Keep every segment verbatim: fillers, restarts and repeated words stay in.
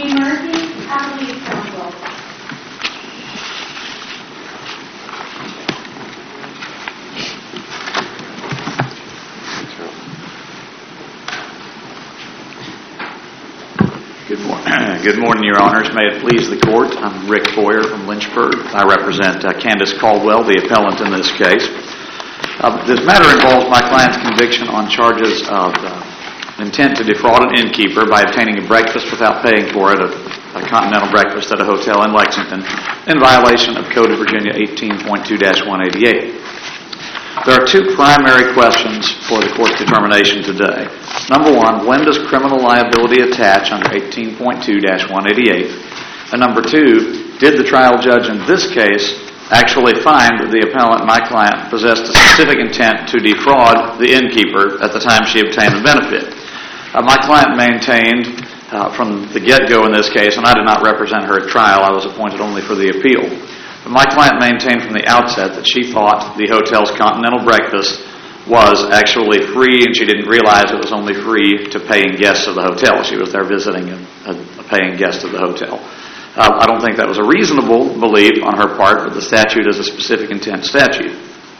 Gene Murphy, Appellate Counsel. Good morning, Good morning, Your Honors. May it please the Court. I'm Rick Boyer from Lynchburg. I represent uh, Candace Caldwell, the appellant in this case. Uh, this matter involves my client's conviction on charges of uh, intent to defraud an innkeeper by obtaining a breakfast without paying for it, a, a continental breakfast at a hotel in Lexington, in violation of Code of Virginia eighteen point two dash one eighty-eight. There are two primary questions for the Court's determination today. Number one, when does criminal liability attach under eighteen point two dash one eighty-eight? And number two, did the trial judge in this case actually find that the appellant, my client, possessed a specific intent to defraud the innkeeper at the time she obtained the benefit? Uh, my client maintained uh, from the get-go in this case, and I did not represent her at trial, I was appointed only for the appeal. But my client maintained from the outset that she thought the hotel's continental breakfast was actually free, and she didn't realize it was only free to paying guests of the hotel. She was there visiting a, a paying guest of the hotel. Uh, I don't think that was a reasonable belief on her part, but the statute is a specific intent statute.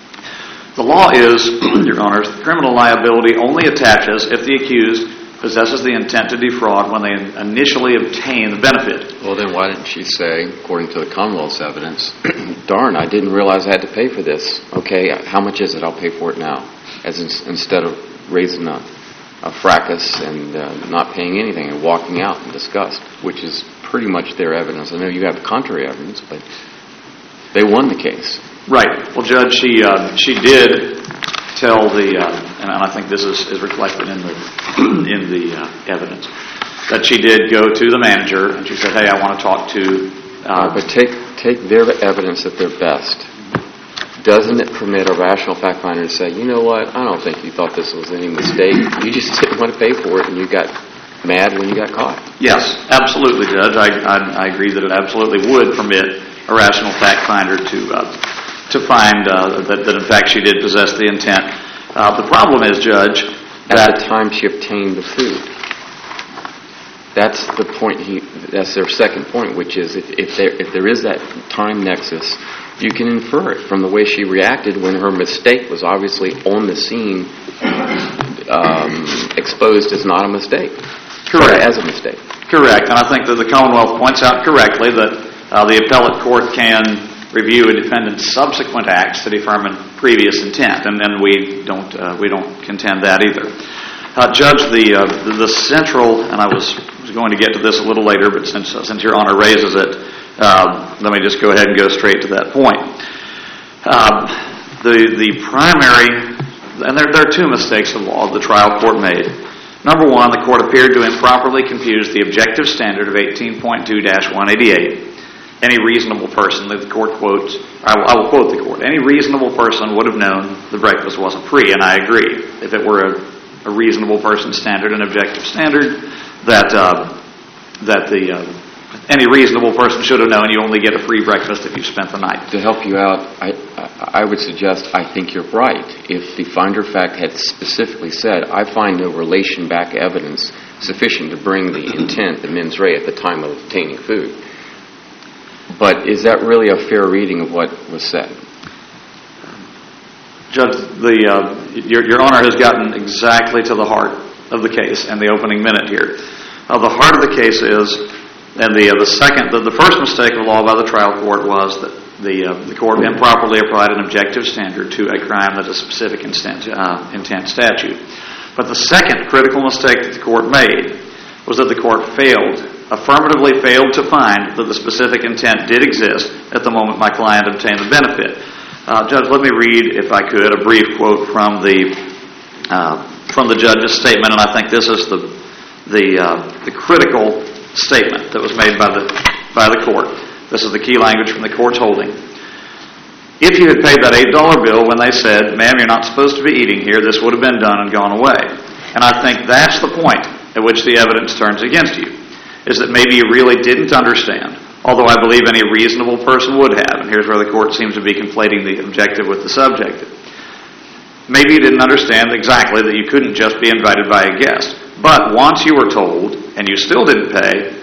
The law is, Your Honors, criminal liability only attaches if the accused possesses the intent to defraud when they initially obtain the benefit. Well, then why didn't she say, according to the Commonwealth's evidence, darn, I didn't realize I had to pay for this. Okay, how much is it? I'll pay for it now. As in, instead of raising a, a fracas and uh, not paying anything and walking out in disgust, which is pretty much their evidence. I know you have contrary evidence, but they won the case. Right. Well, Judge, she uh, she did tell the, uh, and I think this is, is reflected in the in the uh, evidence, that she did go to the manager and she said, "Hey, I want to talk to." Uh, uh, but take take their evidence at their best. Doesn't it permit a rational fact finder to say, you know what? I don't think you thought this was any mistake. You just didn't want to pay for it, and you got mad when you got caught. Yes, absolutely, Judge. I I, I agree that it absolutely would permit a rational fact finder to uh, to find uh, that that in fact she did possess the intent. Uh, the problem is, Judge, that at the time she obtained the food. That's the point. He that's their second point, which is if if there if there is that time nexus, you can infer it from the way she reacted when her mistake was obviously on the scene, um, exposed as not a mistake. Correct. As a mistake. Correct. And I think that the Commonwealth points out correctly that uh, the appellate court can review a defendant's subsequent acts to determine previous intent, and then we don't uh, we don't contend that either. Uh, Judge, the, uh, the the central, and I was, was going to get to this a little later, but since uh, since Your Honor raises it, uh, let me just go ahead and go straight to that point. Uh, the the primary, and there there are two mistakes of law the trial court made. Number one, the court appeared to improperly confuse the objective standard of eighteen point two dash one eighty-eight. Any reasonable person, that the court quotes, I will, I will quote the court, any reasonable person would have known the breakfast wasn't free, and I agree. If it were a, a reasonable person standard, an objective standard, that uh, that the uh, any reasonable person should have known you only get a free breakfast if you spent the night. To help you out, I, I would suggest I think you're right. If the finder of fact had specifically said, I find no relation back evidence sufficient to bring the intent, the mens rea, at the time of obtaining food. But is that really a fair reading of what was said? Judge, the uh, your, your Honor has gotten exactly to the heart of the case and the opening minute here. Uh, the heart of the case is, and the uh, the second, the, the first mistake of law by the trial court was that the uh, the court improperly applied an objective standard to a crime that is a specific intent, uh, intent statute. But the second critical mistake that the court made was that the court failed, affirmatively failed to find that the specific intent did exist at the moment my client obtained the benefit. Uh, Judge, let me read, if I could, a brief quote from the uh, from the judge's statement, and I think this is the the uh, the critical statement that was made by the by the court. This is the key language from the court's holding. If you had paid that eight dollar bill when they said, "Ma'am, you're not supposed to be eating here," this would have been done and gone away. And I think that's the point at which the evidence turns against you, is that maybe you really didn't understand, although I believe any reasonable person would have, and here's where the court seems to be conflating the objective with the subjective. Maybe you didn't understand exactly that you couldn't just be invited by a guest, but once you were told, and you still didn't pay,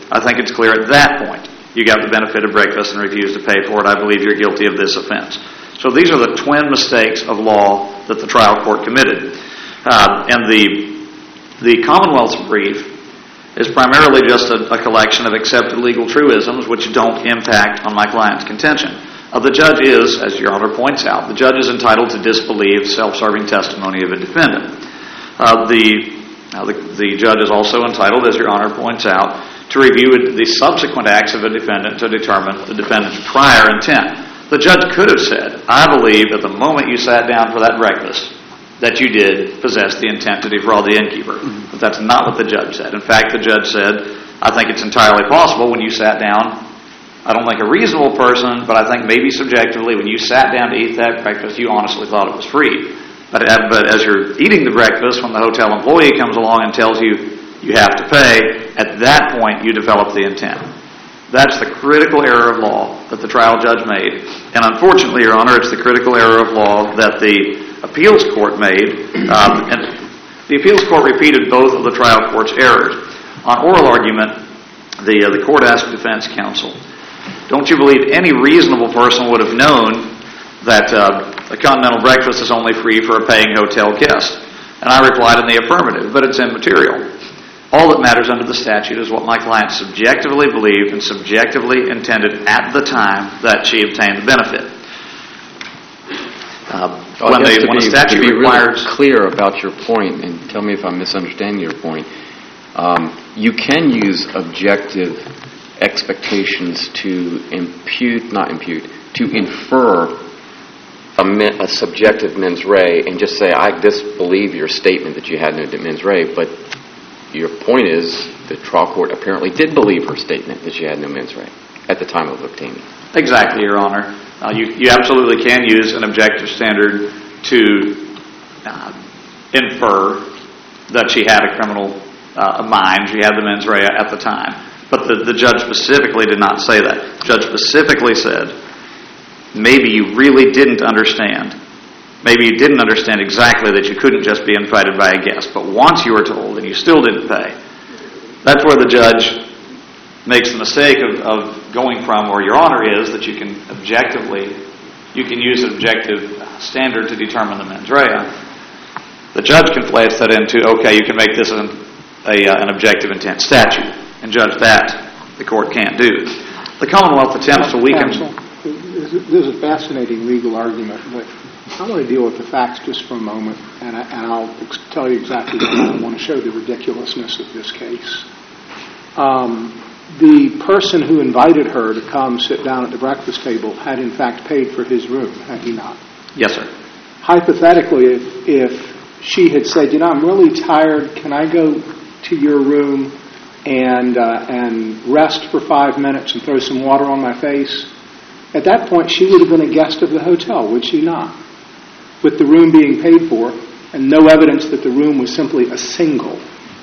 I think it's clear at that point you got the benefit of breakfast and refused to pay for it. I believe you're guilty of this offense. So these are the twin mistakes of law that the trial court committed. Uh, and the the Commonwealth's brief is primarily just a, a collection of accepted legal truisms which don't impact on my client's contention. Uh, the judge is, as Your Honor points out, the judge is entitled to disbelieve self-serving testimony of a defendant. Uh, the, uh, the the judge is also entitled, as Your Honor points out, to review the subsequent acts of a defendant to determine the defendant's prior intent. The judge could have said, I believe at the moment you sat down for that breakfast that you did possess the intent to defraud the innkeeper. But that's not what the judge said. In fact, the judge said, I think it's entirely possible when you sat down, I don't think a reasonable person, but I think maybe subjectively when you sat down to eat that breakfast, you honestly thought it was free. But, but as you're eating the breakfast, when the hotel employee comes along and tells you you have to pay, at that point you develop the intent. That's the critical error of law that the trial judge made. And unfortunately, Your Honor, it's the critical error of law that the appeals court made. Um, and the appeals court repeated both of the trial court's errors. On oral argument, the, uh, the court asked defense counsel, don't you believe any reasonable person would have known that uh, a continental breakfast is only free for a paying hotel guest? And I replied in the affirmative, but it's immaterial. All that matters under the statute is what my client subjectively believed and subjectively intended at the time that she obtained the benefit. Uh, well, when, they, to when be, the statute to be requires really clear about your point, and tell me if I'm misunderstanding your point, um, you can use objective expectations to impute, not impute, to infer a, a subjective mens rea and just say, I disbelieve your statement that you had no mens rea, but your point is the trial court apparently did believe her statement that she had no mens rea at the time of obtaining. Exactly, Your Honor. Uh, you, you absolutely can use an objective standard to uh, infer that she had a criminal uh, mind, she had the mens rea at the time. But the, the judge specifically did not say that. The judge specifically said, maybe you really didn't understand. Maybe you didn't understand exactly that you couldn't just be invited by a guest. But once you were told and you still didn't pay, that's where the judge makes the mistake of, of going from where Your Honor is, that you can objectively, you can use an objective standard to determine the mens rea. The judge conflates that into, okay, you can make this an, a, uh, an objective intent statute, and judge that the court can't do. The Commonwealth attempts to weaken... Counsel, this is a fascinating legal argument, but I want to deal with the facts just for a moment, and, I, and I'll ex- tell you exactly why I want to show the ridiculousness of this case. Um, the person who invited her to come sit down at the breakfast table had in fact paid for his room, had he not? Yes, sir. Hypothetically, if, if she had said, you know, I'm really tired, can I go to your room and uh, and rest for five minutes and throw some water on my face? At that point, she would have been a guest of the hotel, would she not? With the room being paid for and no evidence that the room was simply a single.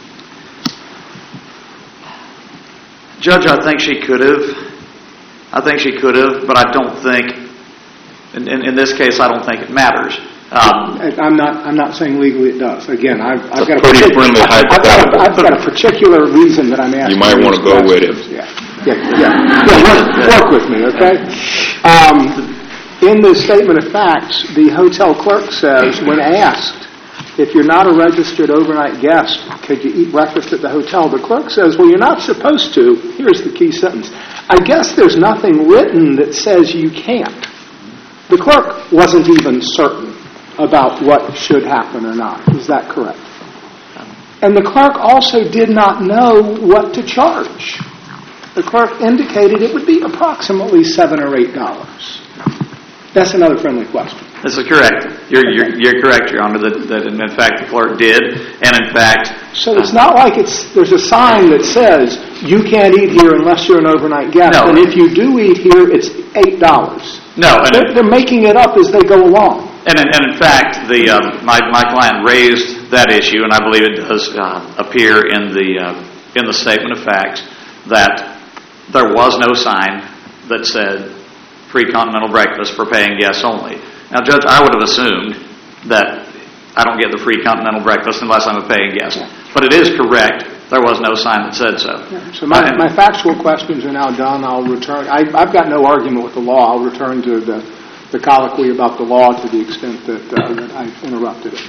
Judge, I think she could have. I think she could have, but I don't think, in, in, in this case, I don't think it matters. Um, I'm not. I'm not saying legally it does. Again, I've, I've got a pretty partic- friendly I've, I've, got a, I've hypothetical. got a particular reason that I'm asking. You might want to go with it. Yeah, yeah, yeah. yeah work, work with me, okay? Um, in the statement of facts, the hotel clerk says, when asked if you're not a registered overnight guest, could you eat breakfast at the hotel? The clerk says, well, you're not supposed to. Here's the key sentence. I guess there's nothing written that says you can't. The clerk wasn't even certain about what should happen or not. Is that correct? And the clerk also did not know what to charge. The clerk indicated it would be approximately seven or eight dollars. That's another friendly question. This is correct. You're, you're, you're correct, Your Honor, that, that in fact the clerk did, and in fact... So it's not like it's there's a sign that says you can't eat here unless you're an overnight guest, No. and if you do eat here, it's eight dollars. No, and They're, they're making it up as they go along. And in, and in fact, the uh, my my client raised that issue, and I believe it does uh, appear in the uh, in the statement of facts that there was no sign that said free continental breakfast for paying guests only. Now, Judge, I would have assumed that I don't get the free continental breakfast unless I'm a paying guest. But it is correct. there was no sign that said so. Yeah. So my, my factual questions are now done. I'll return. I, I've got no argument with the law. I'll return to the, the colloquy about the law to the extent that, uh, that I interrupted it.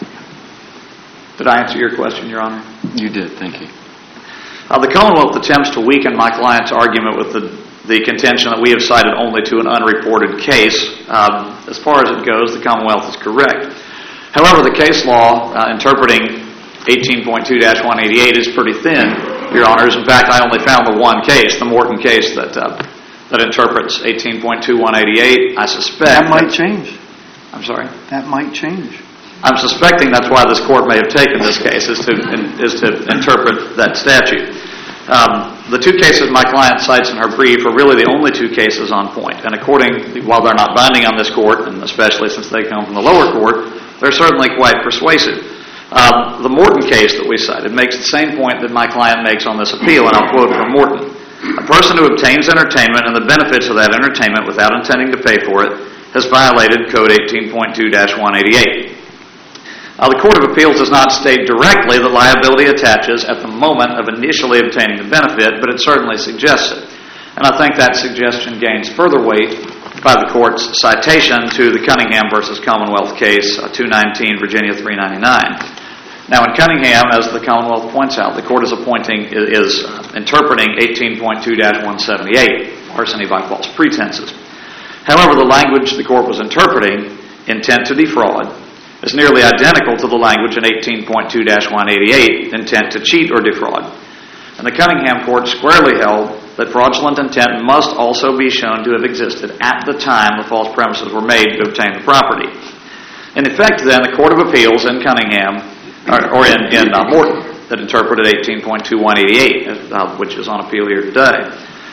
Did I answer your question, Your Honor? You did, thank you. Uh, the Commonwealth attempts to weaken my client's argument with the, the contention that we have cited only to an unreported case. Um, as far as it goes, the Commonwealth is correct. However, the case law uh, interpreting eighteen point two dash one eighty-eight is pretty thin, Your Honors. In fact, I only found the one case, the Morton case, that uh, that interprets eighteen point two one eighty-eight. I suspect... That might change. I'm sorry? That might change. I'm suspecting that's why this court may have taken this case, is to is to interpret that statute. Um, the two cases my client cites in her brief are really the only two cases on point. And according, while they're not binding on this court, and especially since they come from the lower court, they're certainly quite persuasive. Um, the Morton case that we cited makes the same point that my client makes on this appeal, and I'll quote from Morton. A person who obtains entertainment and the benefits of that entertainment without intending to pay for it has violated Code eighteen point two dash one eighty-eight. Uh, the Court of Appeals does not state directly that liability attaches at the moment of initially obtaining the benefit, but it certainly suggests it. And I think that suggestion gains further weight by the Court's citation to the Cunningham versus Commonwealth case, uh, two nineteen, Virginia three ninety-nine. Now, in Cunningham, as the Commonwealth points out, the Court is appointing is uh, interpreting eighteen point two dash one seventy-eight, larceny by false pretenses. However, the language the Court was interpreting, intent to defraud, is nearly identical to the language in eighteen point two dash one eighty-eight, intent to cheat or defraud. And the Cunningham Court squarely held that fraudulent intent must also be shown to have existed at the time the false premises were made to obtain the property. In effect, then, the Court of Appeals in Cunningham, or, or in, in uh, Morton, that interpreted eighteen point two one eighty-eight, uh, which is on appeal here today,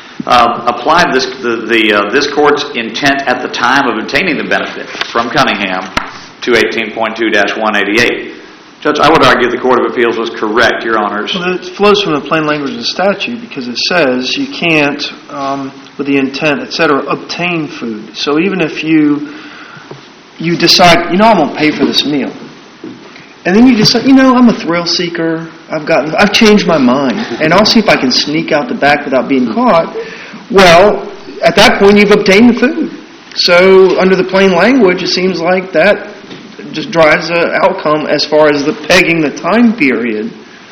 uh, applied this, the, the, uh, this Court's intent at the time of obtaining the benefit from Cunningham to eighteen point two dash one eighty-eight. Judge, I would argue the Court of Appeals was correct, Your Honors. Well, it flows from the plain language of the statute because it says you can't, um, with the intent, et cetera, obtain food. So even if you you decide, you know, I'm going to pay for this meal, and then you decide, you know, I'm a thrill seeker. I've gotten, I've changed my mind, and I'll see if I can sneak out the back without being caught. Well, at that point, you've obtained the food. So under the plain language, it seems like that just drives the outcome as far as the pegging the time period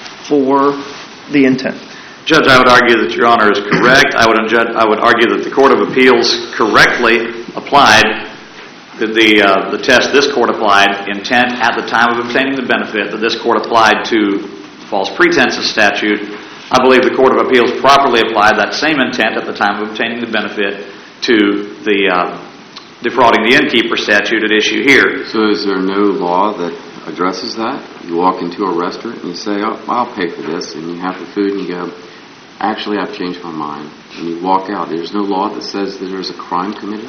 for the intent. Judge, I would argue that Your Honor is correct. I would, I would argue that the Court of Appeals correctly applied the the, uh, the test this Court applied, intent at the time of obtaining the benefit, that this Court applied to false pretenses statute. I believe the Court of Appeals properly applied that same intent at the time of obtaining the benefit to the uh, defrauding the innkeeper statute at issue here. So is there no law that addresses that? You walk into a restaurant and you say, oh, I'll pay for this, and you have the food and you go, actually, I've changed my mind. And you walk out. There's no law that says that there's a crime committed?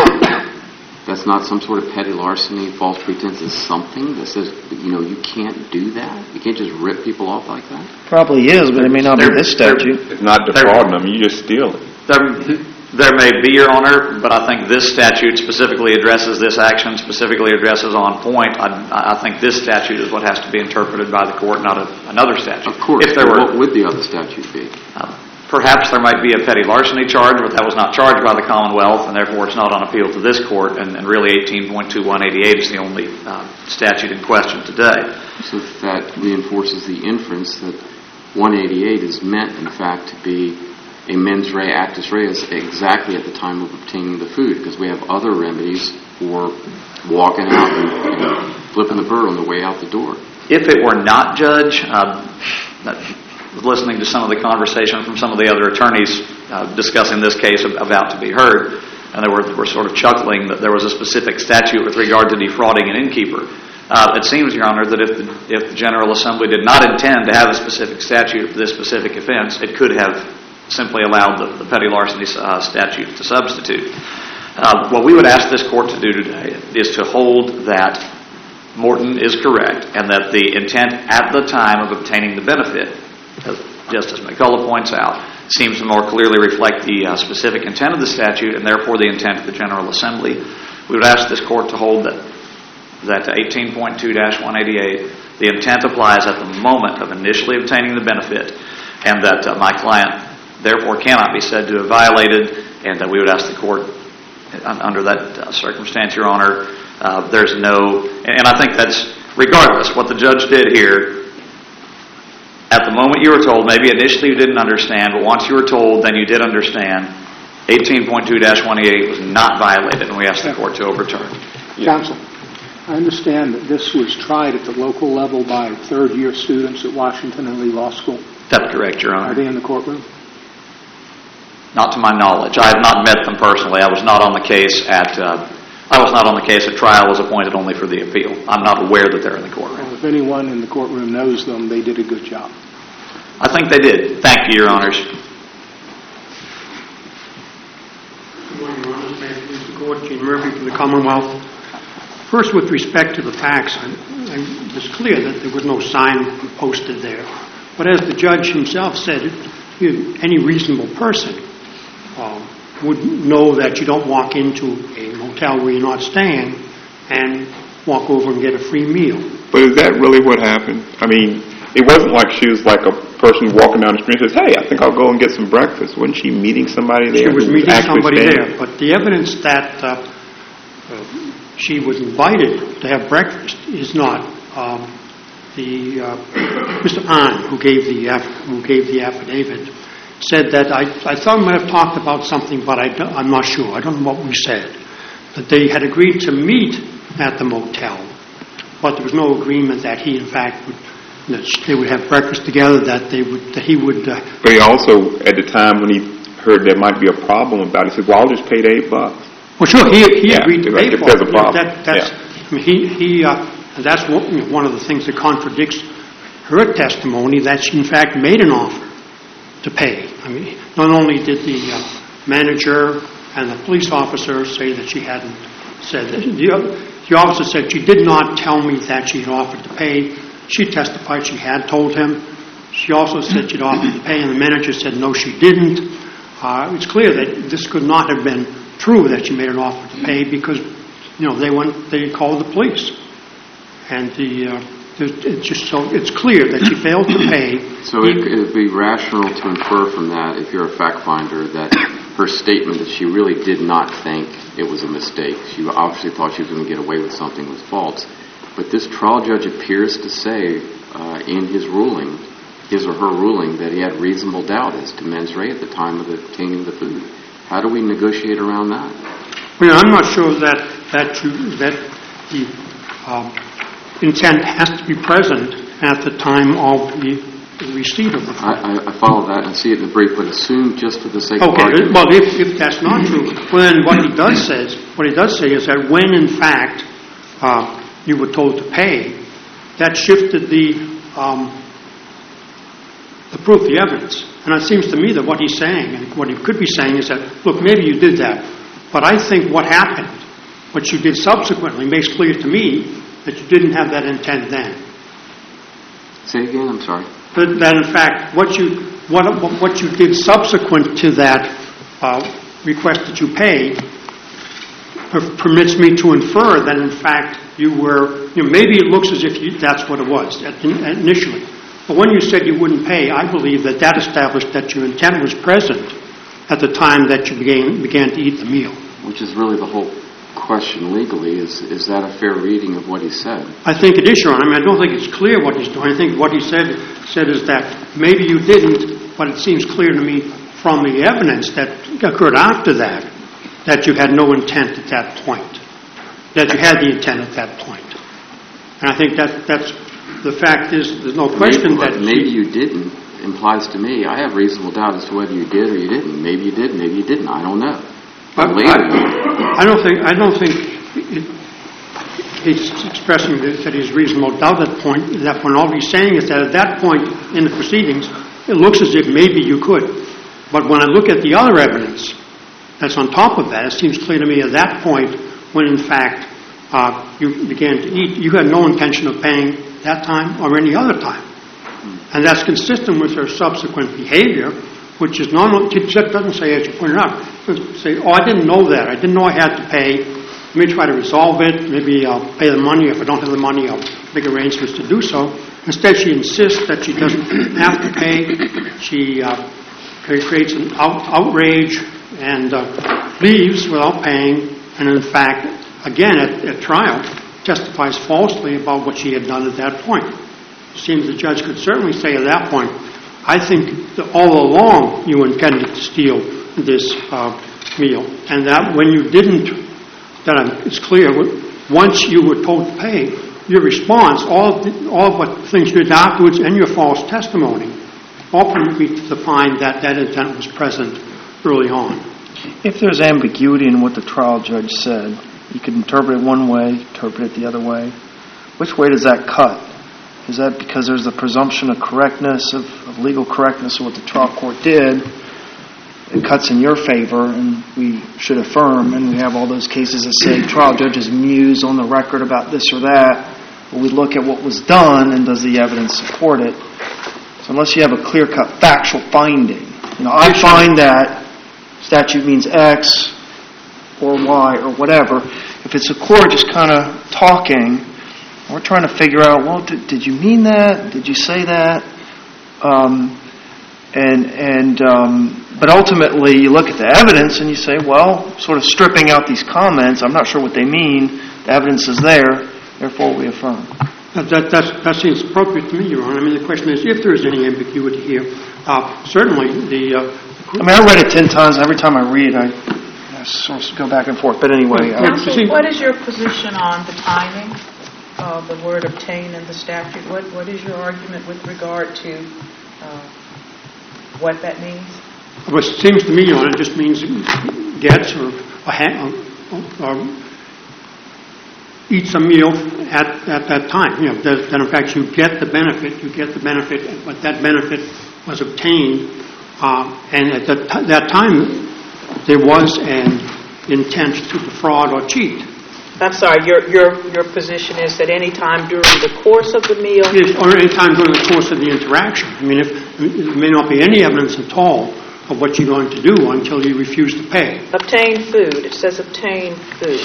That's not some sort of petty larceny, false pretense is something that says, you know, you can't do that? You can't just rip people off like that? Probably is, but it may not be this statute. It's not defrauding them, you just steal it. There, there may be, Your Honor, but I think this statute specifically addresses this action, specifically addresses on point. I, I think this statute is what has to be interpreted by the court, not a, another statute. Of course, if there but were, what would the other statute be? Uh, perhaps there might be a petty larceny charge, but that was not charged by the Commonwealth, and therefore it's not on appeal to this court, and, and really eighteen point two one eighty-eight is the only uh, statute in question today. So that reinforces the inference that one eighty-eight is meant, in fact, to be a mens rea actus reus exactly at the time of obtaining the food, because we have other remedies for walking out and, and flipping the bird on the way out the door. If it were not, Judge, uh, listening to some of the conversation from some of the other attorneys uh, discussing this case about to be heard, and they were, were sort of chuckling that there was a specific statute with regard to defrauding an innkeeper. Uh, it seems, Your Honor, that if the, if the General Assembly did not intend to have a specific statute for this specific offense, it could have simply allowed the, the petty larceny uh, statute to substitute. Uh, what we would ask this court to do today is to hold that Morton is correct and that the intent at the time of obtaining the benefit, as Justice McCullough points out, seems to more clearly reflect the uh, specific intent of the statute and therefore the intent of the General Assembly. We would ask this court to hold that that eighteen point two dash one eighty-eight, the intent applies at the moment of initially obtaining the benefit, and that uh, my client therefore cannot be said to have violated, and that we would ask the court, uh, under that uh, circumstance, Your Honor, uh, there's no, and I think that's, regardless, what the judge did here, at the moment you were told, maybe initially you didn't understand, but once you were told, then you did understand, eighteen point two dash one eighty-eight was not violated, and we asked the court to overturn. Counsel, I understand that this was tried at the local level by third-year students at Washington and Lee Law School. That's correct, Your Honor. Are they in the courtroom? Not to my knowledge. I have not met them personally. I was not on the case at uh, I was not on the case at trial. I was appointed only for the appeal. I'm not aware that they're in the courtroom. Well, if anyone in the courtroom knows them, they did a good job. I think they did. Thank you, Your Honors. Good morning, Your Honors. May it please the Court, Gene Murphy for the Commonwealth. First, with respect to the facts, I, I, it was clear that there was no sign posted there. But as the judge himself said, you, any reasonable person uh, would know that you don't walk into a motel where you're not staying and walk over and get a free meal. But is that really what happened? I mean, it wasn't like she was like a person walking down the street and says, hey, I think I'll go and get some breakfast. Wasn't she meeting somebody there? She was meeting somebody staying? there. But the evidence that uh, uh, she was invited to have breakfast is not. Um, the uh, Mister Ahn, who gave the aff- who gave the affidavit, said that I, I thought we might have talked about something, but I don't, I'm not sure. I don't know what we said. That they had agreed to meet at the motel, but there was no agreement that he, in fact, would, that they would have breakfast together. That they would, that he would. Uh, But he also, at the time when he heard there might be a problem about it, he said, "Well, I'll just pay the eight bucks." well, sure, he he Yeah, agreed to like pay if for there's it. a problem. That, that's Yeah. I mean, he he. Uh, and that's one, you know, one of the things that contradicts her testimony, that she in fact made an offer to pay. I mean, not only did the uh, manager and the police officer say that she hadn't said that, the, the officer said she did not tell me that she had offered to pay. She testified she had told him. She also said she'd offered to pay, and the manager said no, she didn't. Uh, it's clear that this could not have been true that she made an offer to pay because, you know, they went, they called the police, and the. Uh, It's just so it's clear that she failed to pay. So it would be rational to infer from that, if you're a fact finder, that her statement that she really did not think it was a mistake. She obviously thought she was going to get away with something was false. But this trial judge appears to say uh, in his ruling, his or her ruling, that he had reasonable doubt as to mens rea at the time of obtaining the food. How do we negotiate around that? Well, I'm not sure that that you, that the um, intent has to be present at the time of the receipt of the food. I, I, I follow that and see it in the brief, but assume just for the sake of Okay, argument. well, if, if that's not true, well, then what he does says, what he does say is that when, in fact, uh, you were told to pay, that shifted the um, the proof, the evidence. And it seems to me that what he's saying, and what he could be saying, is that, look, maybe you did that, but I think what happened, what you did subsequently, makes clear to me that you didn't have that intent then. Say it again, I'm sorry. That, that in fact, what you what what you did subsequent to that uh, request that you paid per- permits me to infer that in fact you were, you know, maybe it looks as if you, that's what it was at, in, initially. But when you said you wouldn't pay, I believe that that established that your intent was present at the time that you began began to eat the meal. Which is really the whole question legally. Is is that a fair reading of what he said? I think it is, Your Honor. I mean, I don't think it's clear what he's doing. I think what he said said is that maybe you didn't, but it seems clear to me from the evidence that occurred after that, that you had no intent at that point, that you had the intent at that point. And I think that that's, the fact is, there's no question maybe, that... Maybe you didn't implies to me, I have reasonable doubt as to whether you did or you didn't. Maybe you did, maybe you didn't. I don't know. But I, I don't think, I don't think it, he's expressing that he's reasonable doubt at that point. That when all he's saying is that at that point in the proceedings, it looks as if maybe you could. But when I look at the other evidence that's on top of that, it seems clear to me at that point when in fact uh, you began to eat, you had no intention of paying that time or any other time. And that's consistent with her subsequent behavior, which is not, it doesn't say, as you pointed out, say, oh, I didn't know that. I didn't know I had to pay. let me try to resolve it, maybe I'll pay the money. If I don't have the money, I'll make arrangements to do so. Instead, she insists that she doesn't have to pay. She uh, creates an out- outrage and uh, leaves without paying, and in fact, again, at, at trial, testifies falsely about what she had done at that point. It seems the judge could certainly say at that point, I think that all along you intended to steal this uh, meal, and that when you didn't, that it's clear, once you were told to pay, your response, all of, the, all of what things you did afterwards and your false testimony, all permit me to find that that intent was present early on. If there's ambiguity in what the trial judge said, you could interpret it one way, interpret it the other way. Which way does that cut? Is that because there's the presumption of correctness, of, of legal correctness of what the trial court did? It cuts in your favor, and we should affirm, and we have all those cases that say trial judges muse on the record about this or that. But we look at what was done, and does the evidence support it? So unless you have a clear-cut factual finding, you know, I find that statute means X or Y or whatever. If it's a court just kind of talking, we're trying to figure out, well, did, did you mean that? Did you say that? Um, and and um, but ultimately, you look at the evidence and you say, well, sort of stripping out these comments, I'm not sure what they mean. The evidence is there, therefore we affirm. That, that, that's, that seems appropriate to me, Your Honor. I mean, the question is, if there is any ambiguity here, uh, certainly the... Uh, I mean, I read it ten times, and every time I read, I, I sort of go back and forth. But anyway... Uh, Counsel, what is your position on the timing of the word obtain in the statute? What What is your argument with regard to uh, what that means? Well, it seems to me, Your Honor, it just means gets or, or, or, or eats a meal at, at that time. You know, that, that in fact you get the benefit, you get the benefit, but that benefit was obtained, uh, and at that, t- that time there was an intent to defraud or cheat. I'm sorry, your your your position is that any time during the course of the meal? Yes, or any time during the course of the interaction. I mean, if, there may not be any evidence at all of what you're going to do until you refuse to pay. Obtain food. It says obtain food.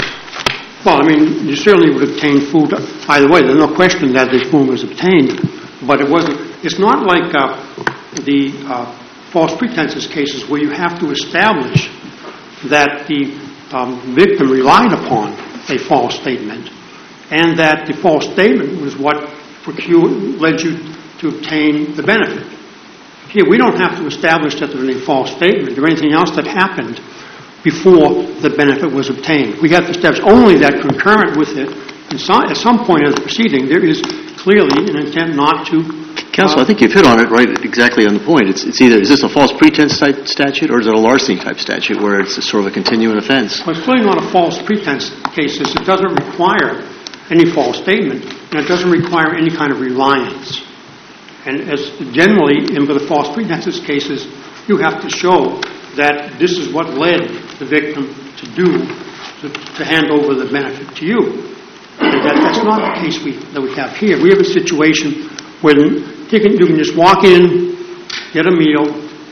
Well, I mean, you certainly would obtain food either way. There's no question that this food was obtained, but it wasn't. It's not like uh, the uh, false pretenses cases where you have to establish that the um, victim relied upon a false statement, and that the false statement was what procured, led you to obtain the benefit. Here, we don't have to establish that there was any false statement or anything else that happened before the benefit was obtained. We have to establish only that concurrent with it, and so, at some point in the proceeding, there is clearly an intent not to... Counsel, uh, I think you've hit on it right exactly on the point. It's, it's either, is this a false pretense type statute, or is it a larceny type statute where it's a sort of a continuing offense? Well, it's clearly not a false pretense case. It doesn't require any false statement, and it doesn't require any kind of reliance. And as generally in the false pretenses cases, you have to show that this is what led the victim to do, to, to hand over the benefit to you. And that, that's not the case we, that we have here. We have a situation where you can, you can just walk in, get a meal,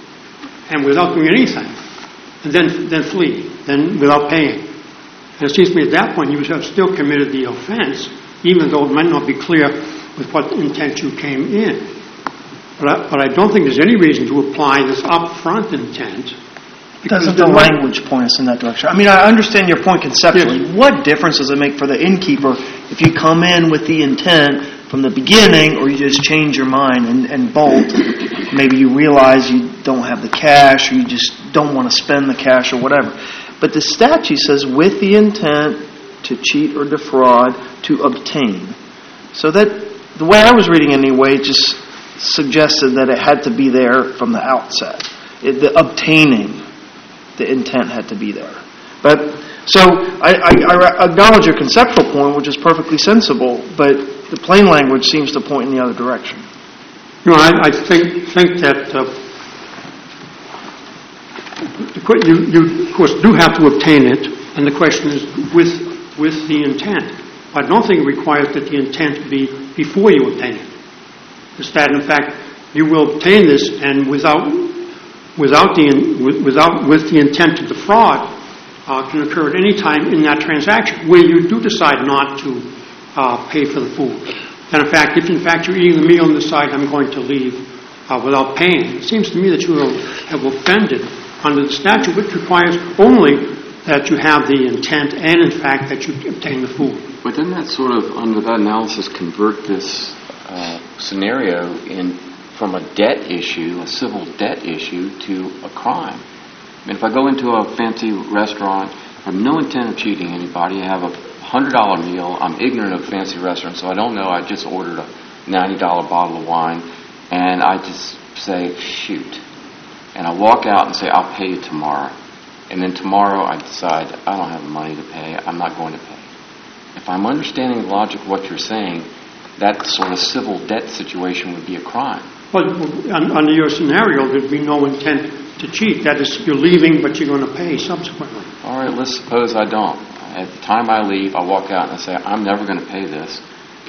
and without doing anything, and then then flee, then without paying. And it seems to me at that point you have still committed the offense, even though it might not be clear with what intent you came in. But I, but I don't think there's any reason to apply this upfront intent. Doesn't the language point us in that direction? I mean, I understand your point conceptually. Yes. What difference does it make for the innkeeper if you come in with the intent from the beginning, or you just change your mind and, and bolt? Maybe you realize you don't have the cash, or you just don't want to spend the cash, or whatever. But the statute says with the intent to cheat or defraud, to obtain. So that, the way I was reading anyway, just suggested that it had to be there from the outset. It, the obtaining, the intent had to be there. But so I, I, I acknowledge your conceptual point, which is perfectly sensible, but the plain language seems to point in the other direction. You know, I, I think think that uh, you, you of course do have to obtain it, and the question is with with the intent. I don't think it requires that the intent be before you obtain it. It's that, in fact, you will obtain this, and without, without the, without, with the intent to defraud, uh, can occur at any time in that transaction where you do decide not to uh, pay for the food. And in fact, if in fact you're eating the meal and decide I'm going to leave uh, without paying, it seems to me that you have offended under the statute, which requires only that you have the intent and in fact that you obtain the food. But doesn't that sort of, under that analysis, convert this uh, scenario in from a debt issue, a civil debt issue, to a crime? I mean, if I go into a fancy restaurant, I have no intent of cheating anybody, I have a one hundred dollar meal, I'm ignorant of fancy restaurants, so I don't know, I just ordered a ninety dollar bottle of wine, and I just say, shoot. And I walk out and say, I'll pay you tomorrow. And then tomorrow I decide, I don't have the money to pay, I'm not going to pay. If I'm understanding the logic of what you're saying, that sort of civil debt situation would be a crime. Well, under your scenario, there'd be no intent to cheat. That is, you're leaving, but you're going to pay subsequently. All right, let's suppose I don't. At the time I leave, I walk out and I say, I'm never going to pay this.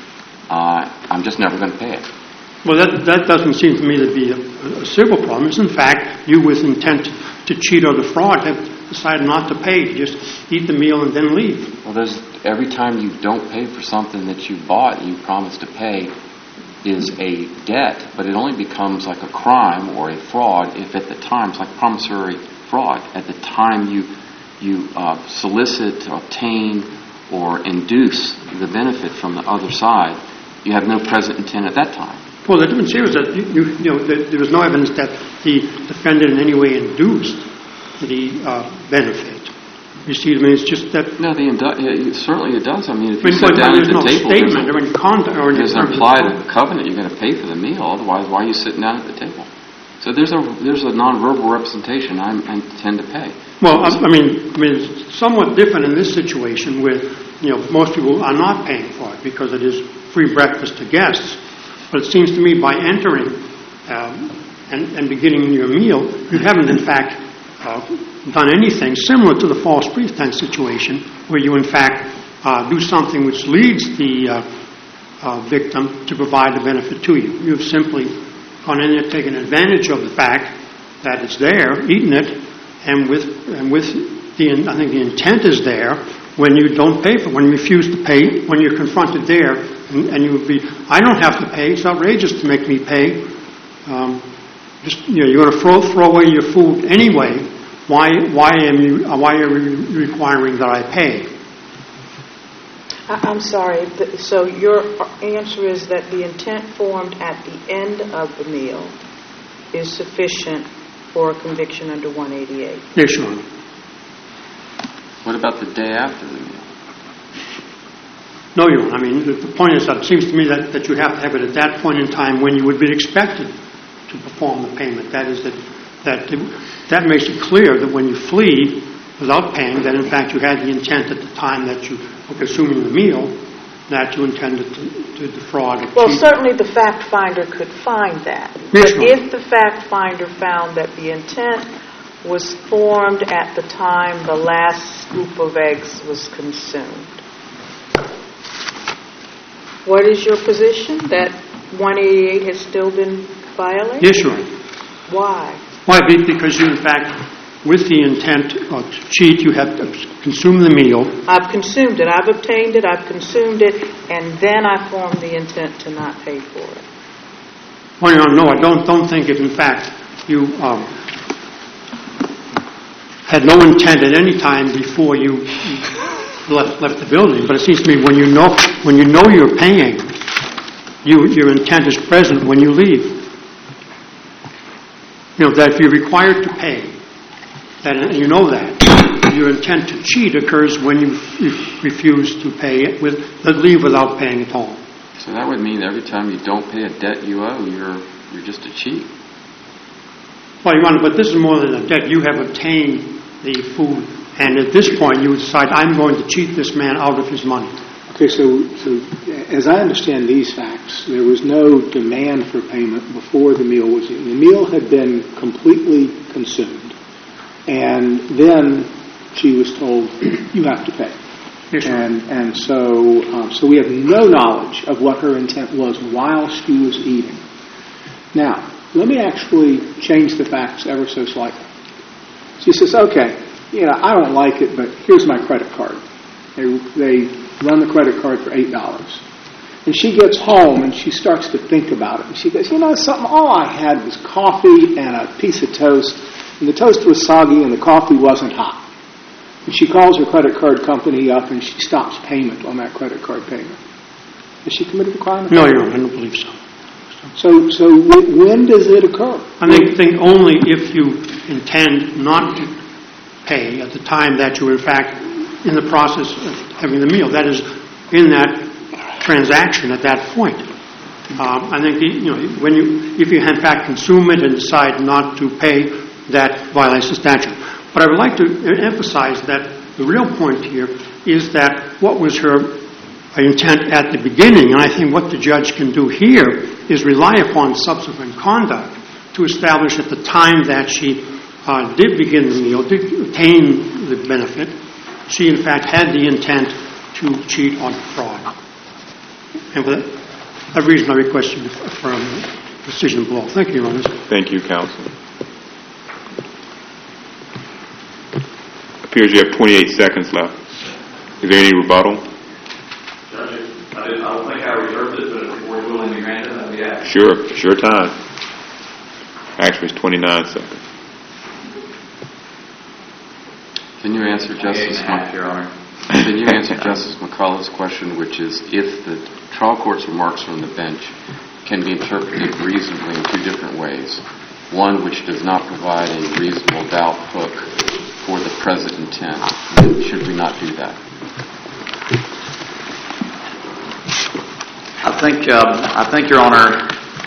Uh, I'm just never going to pay it. Well, that that doesn't seem to me to be a, a civil problem. It's in fact, you with intent to cheat or defraud have decided not to pay. You just eat the meal and then leave. Well, there's every time you don't pay for something that you bought, you promised to pay, is a debt, but it only becomes like a crime or a fraud if at the time, it's like promissory fraud, at the time you you uh, solicit, obtain, or induce the benefit from the other side, you have no present intent at that time. Well, the difference here is that you, you, you know that there was no evidence that the defendant in any way induced the uh, benefit. You see, I mean, it's just that. No, the indu- it, certainly it does. I mean, if you I mean, sit down at the no table, statement or in conduct or in there's an implied covenant. You're going to pay for the meal. Otherwise, why are you sitting down at the table? So there's a there's a nonverbal representation. I'm, I intend to pay. Well, I, I mean, I mean, it's somewhat different in this situation where you know most people are not paying for it because it is free breakfast to guests. But it seems to me by entering um, and, and beginning your meal, you haven't in fact uh, done anything similar to the false pretense situation where you in fact uh, do something which leads the uh, uh, victim to provide the benefit to you. You've simply gone in there, taken advantage of the fact that it's there, eaten it, and with and with the I think the intent is there when you don't pay for it, when you refuse to pay, when you're confronted there, and, and you would be, I don't have to pay, it's outrageous to make me pay. Um, just you know, you're going to throw throw away your food anyway. Why why am you why are you requiring that I pay? I'm sorry. So your answer is that the intent formed at the end of the meal is sufficient for a conviction under one eighty-eight? Yes, Your Honor. What about the day after the meal? No, Your Honor. I mean, the, the point is that it seems to me that, that you have to have it at that point in time when you would be expected to perform the payment. That is that that that makes it clear that when you flee without paying, that in fact you had the intent at the time that you were consuming the meal that you intended to, to defraud or Well, cheat. certainly the fact finder could find that. Yes, but Your Honor. if the fact finder found that the intent was formed at the time the last scoop of eggs was consumed, what is your position? That one eighty-eight has still been violated? Yes, Your Honor. Why? Why? Be- Because you, in fact, with the intent uh, to cheat, you have consumed the meal. I've consumed it. I've obtained it. I've consumed it. And then I formed the intent to not pay for it. Well, Your Honor, no, I don't, don't think if, in fact, you um, had no intent at any time before you left, left the building. But it seems to me when you know, when you know you're paying, you, your intent is present when you leave. You know, that if you're required to pay, that you know that, your intent to cheat occurs when you, you refuse to pay it, with leave without paying at all. So that would mean every time you don't pay a debt you owe, you're you're just a cheat. Well, Your Honor, but this is more than a debt. You have obtained the food, and at this point you decide, I'm going to cheat this man out of his money. Okay, so, so as I understand these facts, there was no demand for payment before the meal was eaten. The meal had been completely consumed, and then she was told, you have to pay. Yes, sir. And and so um, so we have no knowledge of what her intent was while she was eating. Now, let me actually change the facts ever so slightly. She says, okay, you know, I don't like it, but here's my credit card. They, they run the credit card for eight dollars. And she gets home and she starts to think about it. And she goes, you know, something, all I had was coffee and a piece of toast. And the toast was soggy and the coffee wasn't hot. And she calls her credit card company up and she stops payment on that credit card payment. Has she committed a crime? No, Your Honor, I don't believe so. So, so w- when does it occur? I think, think only if you intend not to pay at the time that you're in fact in the process of having the meal. That is, in that transaction at that point. Um, I think, you know, when you, if you in fact consume it and decide not to pay, that violates the statute. But I would like to emphasize that the real point here is that what was her intent at the beginning, and I think what the judge can do here is rely upon subsequent conduct to establish at the time that she uh, did begin the meal, did obtain the benefit, she in fact had the intent to cheat on fraud. And for that, that reason I request you to affirm the decision below. Thank you, Your Honor. Thank you, counsel. Appears you have twenty-eight seconds left. Is there any rebuttal? Judge, I, didn't, I don't think I reserved it, but if the board is willing to grant it, I'd be happy. Sure, sure time. Actually, it's twenty-nine seconds. Can you answer Justice Mc- Your Honor? Can you answer Justice McCullough's question, which is if the trial court's remarks from the bench can be interpreted reasonably in two different ways, one which does not provide a reasonable doubt hook for the present intent, then should we not do that? I think, um, I think, Your Honor,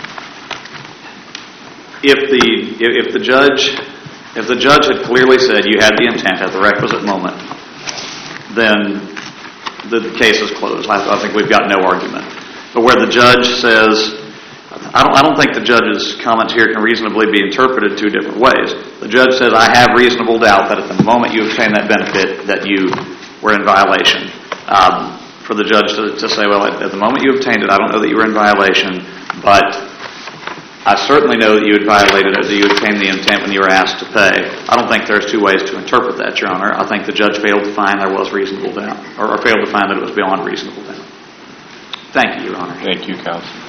if the if the judge if the judge had clearly said you had the intent at the requisite moment, then the case is closed. I, I think we've got no argument. But where the judge says, I don't, I don't think the judge's comments here can reasonably be interpreted two different ways. The judge says, I have reasonable doubt that at the moment you obtained that benefit that you were in violation. Um, for the judge to, to say, well, at, at the moment you obtained it, I don't know that you were in violation, but I certainly know that you had violated it, that you obtained the intent when you were asked to pay. I don't think there's two ways to interpret that, Your Honor. I think the judge failed to find there was reasonable doubt, or, or failed to find that it was beyond reasonable doubt. Thank you, Your Honor. Thank you, counsel.